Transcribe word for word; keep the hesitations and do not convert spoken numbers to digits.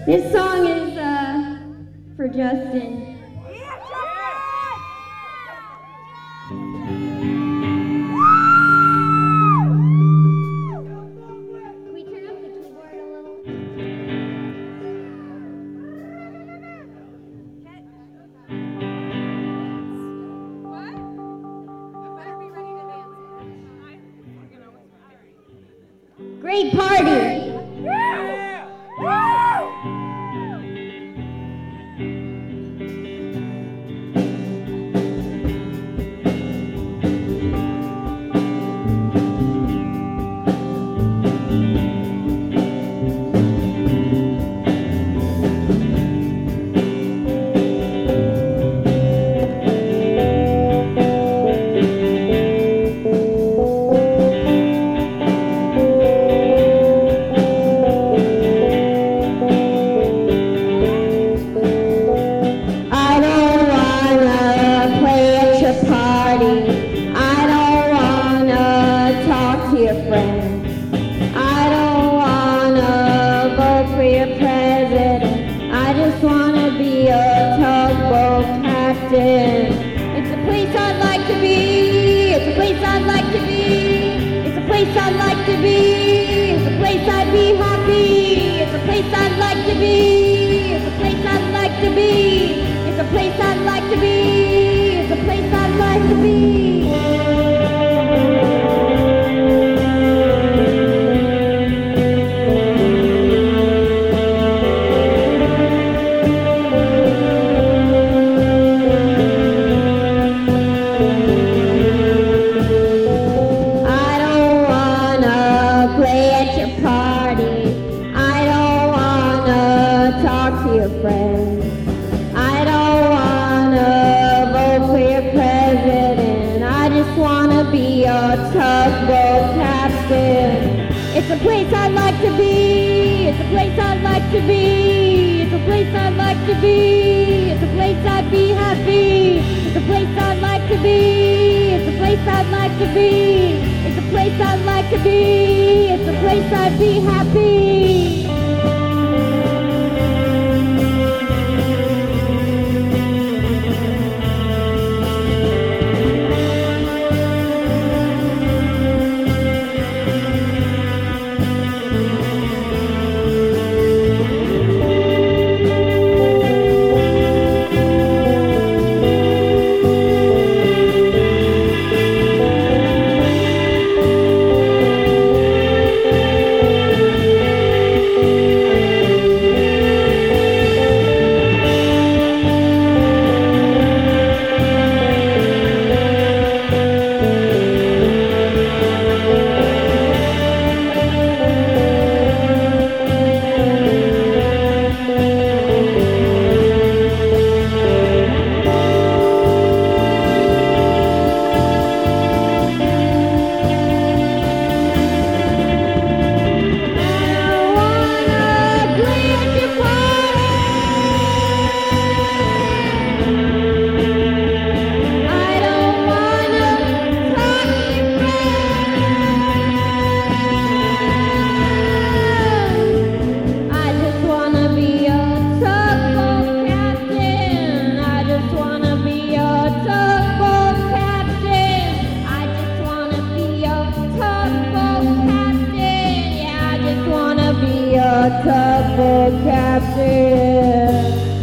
This song is uh, for Justin. Great party! Yeah! Woo! It's a place I'd like to be. It's a place I'd like to be. It's a place I'd like to be. It's a place I'd be happy. It's a place I'd like to be. It's a place I'd like to be. It's a place I'd like to be. It's a place I'd like to be. Your friends. I don't wanna vote for your president. I just wanna be your tugboat captain. It's a place I'd like to be. It's a place I'd like to be. It's a place I'd like to be. It's a place I'd be happy. It's a place I'd like to be. It's a place I'd like to be. It's a place I'd like to be. It's a place I'd be happy. Tugboat captain.